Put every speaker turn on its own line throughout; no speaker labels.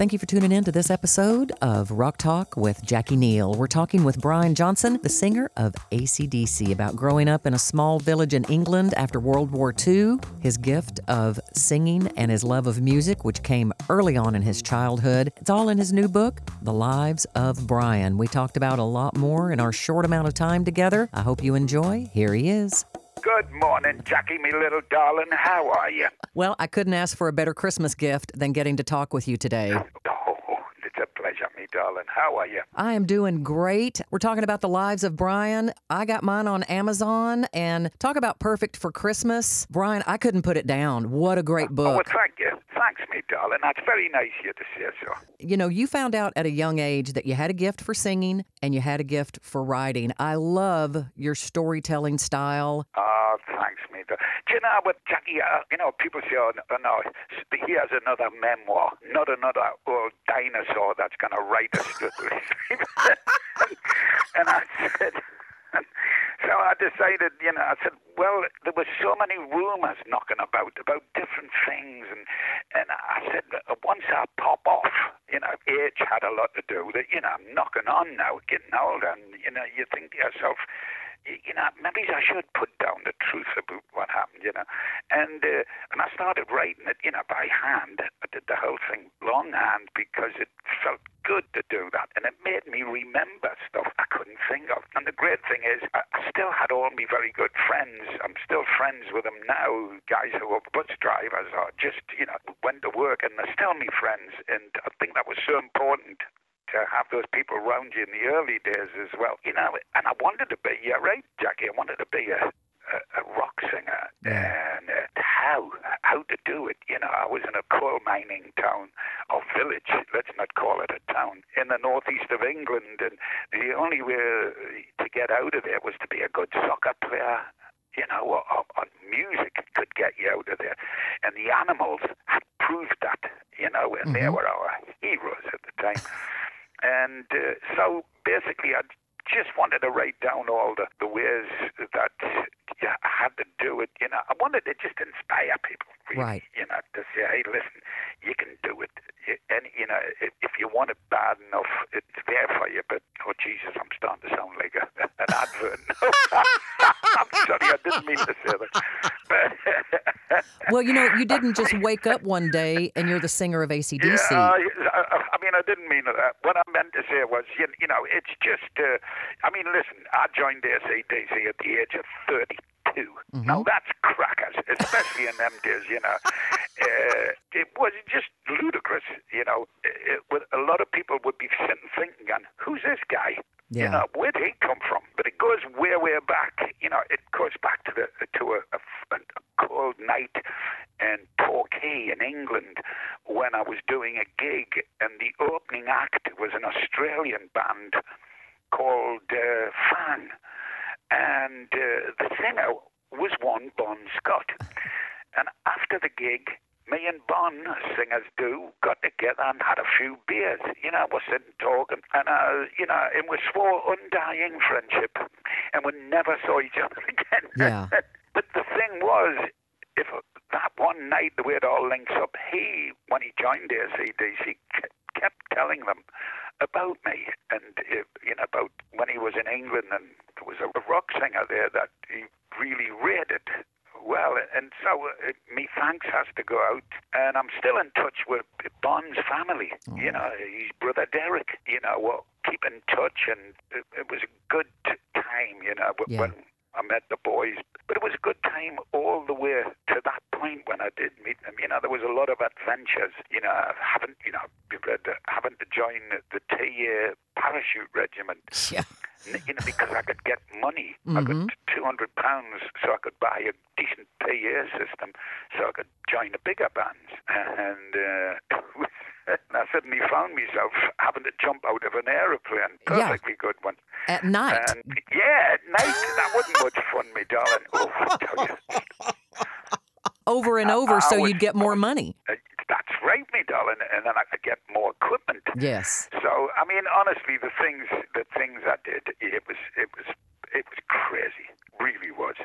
Thank you for tuning in to this episode of Rock Talk with Jackie Neal. We're talking with Brian Johnson, the singer of AC/DC, about growing up in a small village in England after World War II, his gift of singing and his love of music, which came early on in his childhood. It's all in his new book, The Lives of Brian. We talked about a lot more in our short amount of time together. I hope you enjoy. Here he is.
Good morning, Jackie, me little darling. How are you?
Well, I couldn't ask for a better Christmas gift than getting to talk with you today.
Oh, it's a pleasure, me darling. How are you?
I am doing great. We're talking about The Lives of Brian. I got mine on Amazon, and talk about perfect for Christmas. Brian, I couldn't put it down. What a great book.
Oh, well, thank you. Thanks, me darling. That's very nice of you to say so.
You know, you found out at a young age that you had a gift for singing and you had a gift for writing. I love your storytelling style.
Oh, thanks, me darling. Do you know what, Jackie, people say, oh, no, here's another memoir, not another old dinosaur that's going to write a story. And I said... So I decided, I said, well, there were so many rumors knocking about different things. And I said, once I pop off, age had a lot to do with it. I'm knocking on now, getting older. And, you think to yourself, maybe I should put down the truth about what happened, And I started writing it, by hand. I did the whole thing longhand because it felt good to do that. And it made me remember stuff I couldn't think of. And the great thing is, I still had all my very good friends. I'm still friends with them now, guys who are bus drivers or just, went to work, and they're still my friends. And I think that was so important to have those people around you in the early days as well. And I wanted to be, you're right, Jackie, I wanted to be a rock singer.
Yeah.
And how to do it. I was in a coal mining town or village, let's not call it a town, in the northeast of England, and the only way to get out of there was to be a good soccer player, or music could get you out of there. And the Animals had proved that, and they were our heroes at the time. And so basically I just wanted to write down all the ways that I had to do it. I wanted to just inspire people, really,
Right.
To say, hey, listen, you can do it. And, if you want it bad enough, it's there for you. But, oh, Jesus, I'm starting to sound like an advert. I'm sorry, I didn't mean to say that. But
Well, you didn't just wake up one day and you're the singer of AC/DC.
yeah, I didn't mean that. What I meant to say was, it's just, listen, I joined AC/DC at the age of 32. Mm-hmm. Now, that's crackers, especially in them days, It was just ludicrous, a lot of people would be sitting thinking, who's this guy?
Yeah.
Where'd he come from? But it goes way, way back. It goes back to a cold night in Torquay in England when I was doing a gig, and the opening act was an Australian band called Fang, and the singer was one Bon Scott. And after the gig, me and Bon, singers do, got together and had a few beers. We're sitting talking, and and we swore undying friendship, and we never saw each other again.
Yeah.
But the thing was, if that one night the way it all links up, when he joined AC/DC, kept telling them about me, and about when he was in England, and there was a rock singer there that he really rated well, and so me thanks has to go out, and I'm still in touch with Bon's family.
Oh.
His brother Derek. We'll keep in touch, and it was a good time. When I met the boys, but it was a good time all the way to that point when I did meet them. There was a lot of adventures. Having to join the TA parachute regiment.
Yeah.
Because I could get money.
Mm-hmm.
I got £200 so I could buy a decent PA system so I could join the bigger bands. And I suddenly found myself having to jump out of an aeroplane. Perfectly good one.
At night.
And, at night. That wasn't much fun, me darling. Oh, I tell you.
Over and over so you'd get more money.
That's right, me darling. And then I could get more equipment.
Yes.
So, honestly, the things I did, it was crazy. Really was.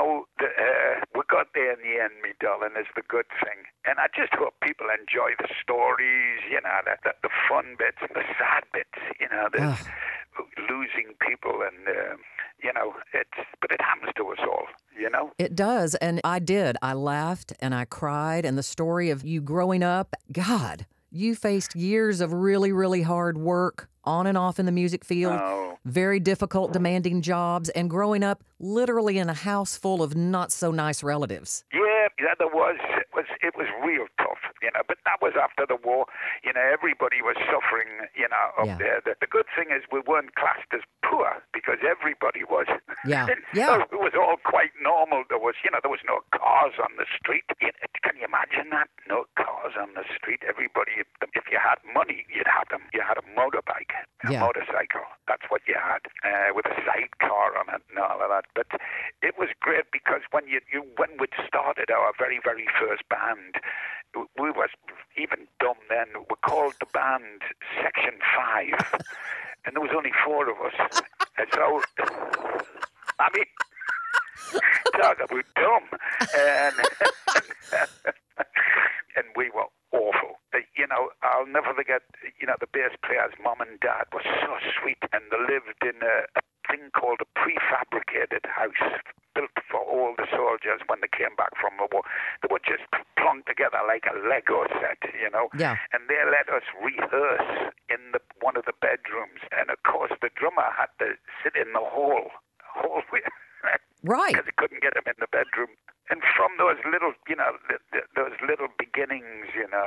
We got there in the end, me darling, is the good thing. And I just hope people enjoy the stories the fun bits and the sad bits, there's losing people and, but it happens to us all,
It does, and I did. I laughed and I cried, and the story of you growing up, God, you faced years of really, really hard work on and off in the music field, very difficult, demanding jobs, and growing up literally in a house full of not-so-nice relatives.
Yeah, there was. It was real tough, but that was after the war. Everybody was suffering, up there. The good thing is we weren't classed as poor because everybody was.
Yeah,
So it was all quite normal. There was no cars on the street. Can you imagine that? No cars on the street. Everybody, if you had money, you'd have them. You had a motorbike, a motorcycle. That's what you had, with a sidecar on it and all of that. But it was great because when we'd started our very, very first band, we was even dumb then. We called the band Section 5, and there was only 4 of us. And so, I mean, talk about dumb. And we were awful. I'll never forget, the bass player's mom and dad were so sweet, and they lived in a thing called a prefabricated house built for all the soldiers when they came back from the war. They were just plunked together like a Lego set,
Yeah.
And they let us rehearse in one of the bedrooms. And, of course, the drummer had to sit in the hallway.
Right.
Because he couldn't get him in the bedroom. And from those little, those little beginnings,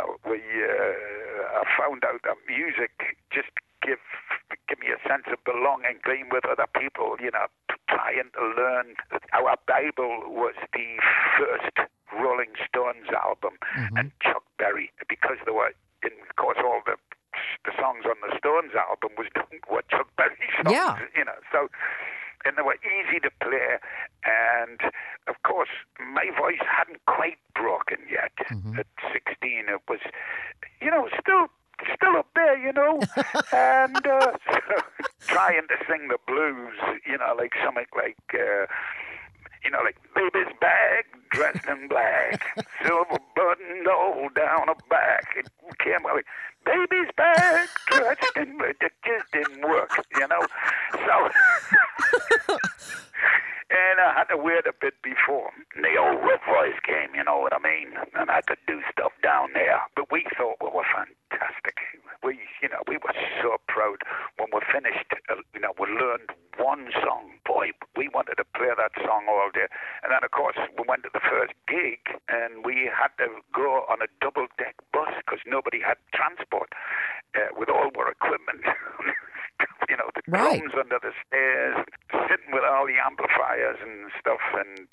I found out that music just give me a sense of belonging, being with other people, trying to learn. Our Bible was the first Rolling Stones album, and Chuck Berry, because there were, of course, all the songs on the Stones album were Chuck Berry songs, so. And they were easy to play, and of course, my voice hadn't quite broken yet. At 16, it was, still up there, and so, trying to sing the blues, like something like, like baby's bag dressed in black, silver button all down her back. It came like baby's bag dressed in black. It just didn't work, So, and I had to wait a bit before the old rough voice came, you know what I mean? And I could do stuff down there. But we thought we were fantastic. We were so proud when we finished. We learned one song. Boy, we wanted to play that song all day. And then, of course, we went to the first gig, and we had to go on a double-deck bus because nobody had transport with all our equipment. The drums under the stairs, sitting with all the amplifiers and stuff, and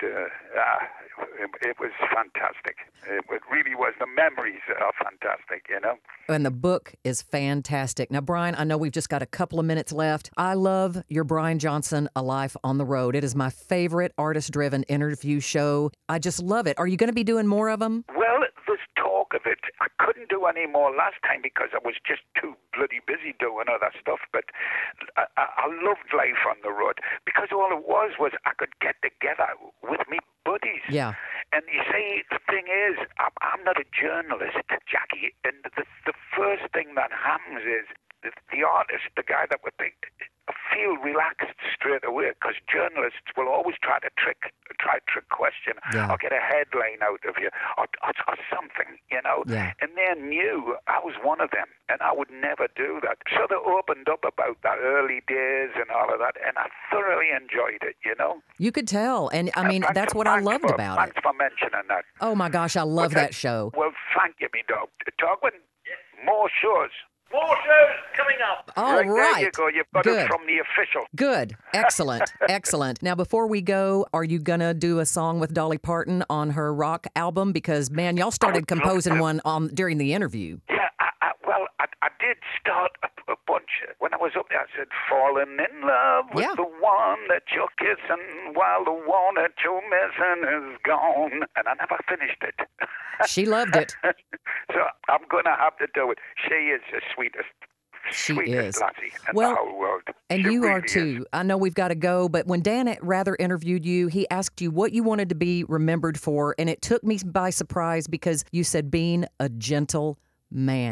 it was fantastic. It really was. The memories are fantastic,
And the book is fantastic. Now, Brian, I know we've just got a couple of minutes left. I love your Brian Johnson, A Life on the Road. It is my favorite artist-driven interview show. I just love it. Are you going to be doing more of them?
Well, there's talk of it. I couldn't do any more last time because I was just too bloody busy doing other stuff, but I loved Life on the Road because all it was I could get together with me buddies.
Yeah.
And you see, the thing is, I'm not a journalist, Jackie, and the first thing that happens is the artist, the guy that would be, feel relaxed straight away because journalists will always try to trick question or get a headline out of you or something,
Yeah.
And they knew I was one of them and I would never do that. So they opened up about the early days and all of that, and I thoroughly enjoyed it,
You could tell. And I mean, that's what I loved about it.
Thanks for mentioning that.
Oh my gosh, I love that show.
Well, thank you, me dog. Talking more shows.
More shows coming up.
All right.
There you go. You've got it from the official.
Good. Excellent. Excellent. Now, before we go, are you going to do a song with Dolly Parton on her rock album? Because, man, y'all started composing one during the interview.
Yeah, I did start a bunch. When I was up there, I said, falling in love with the one that you're kissing while the one that you're missing is gone. And I never finished it.
She loved it.
So I'm going to have to do it. She is the sweetest.
She
sweetest
is.
lassie in the whole world.
And
she
you
really
are too.
Is.
I know we've got to go, but when Dan Rather interviewed you, he asked you what you wanted to be remembered for, and it took me by surprise because you said being a gentle man.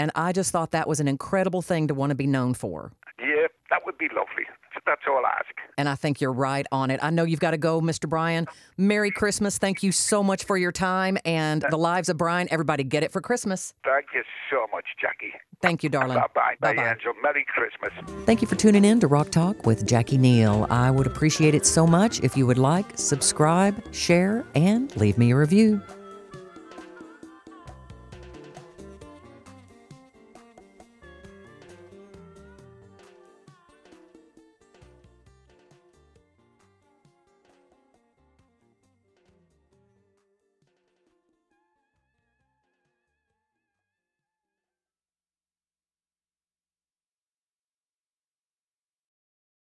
And I just thought that was an incredible thing to want to be known for.
Yeah, that would be lovely. So that's all I ask.
And I think you're right on it. I know you've got to go, Mr. Brian. Merry Christmas. Thank you so much for your time. And The Lives of Brian, everybody get it for Christmas.
Thank you so much, Jackie.
Thank you, darling.
Bye-bye. Bye,
Bye-bye.
Angel. Merry Christmas.
Thank you for tuning in to Rock Talk with Jackie Neal. I would appreciate it so much if you would like, subscribe, share, and leave me a review.